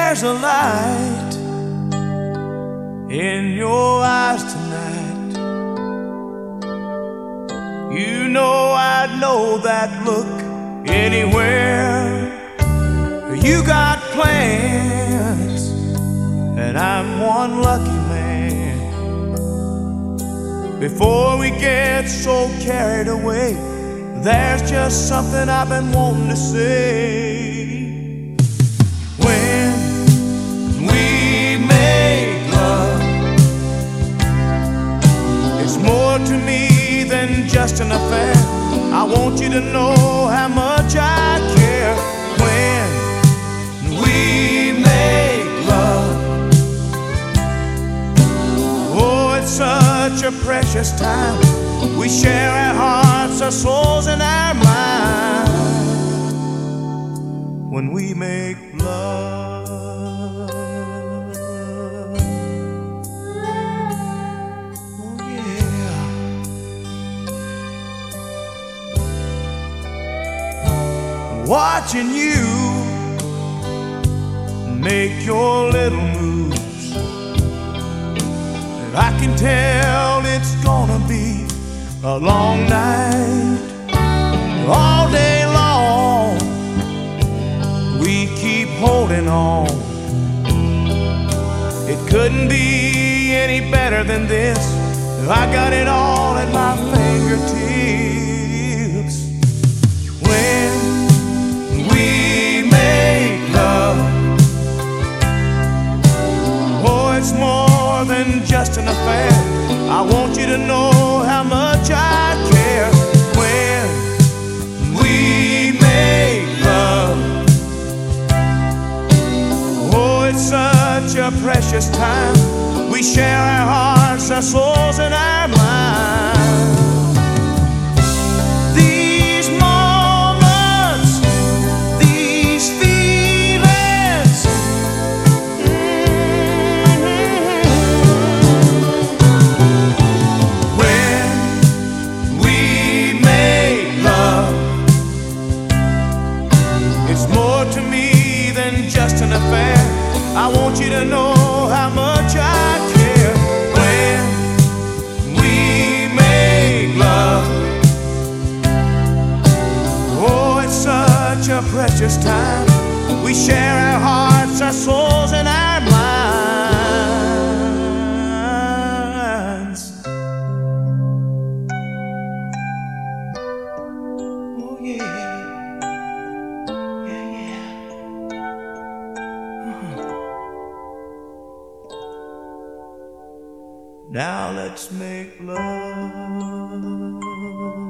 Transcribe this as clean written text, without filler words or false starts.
There's a light in your eyes tonight. You know I'd know that look anywhere. You got plans, and I'm one lucky man. Before we get so carried away, there's just something I've been wanting to say. When we make love, it's more to me than just an affair. I want you to know how much I care. When we make love, oh, it's such a precious time. We share our hearts, our souls, and our minds when we make love. Oh yeah. Watching you make your little moves, and I can tell it's gonna be a long night. All day long we keep holding on. It couldn't be any better than this. I got it all at my fingertips. When we make love, oh, it's more than just an affair. I want you to know how much I care. When we make love, oh, it's such a precious time. We share our hearts, our souls, and our minds. These moments, these feelings, when we make love, it's more to me than just an affair. I want you to know how much I care. When we make love, oh, it's such a precious time. We share our hearts, our souls, and our minds. Oh yeah. Now let's make love.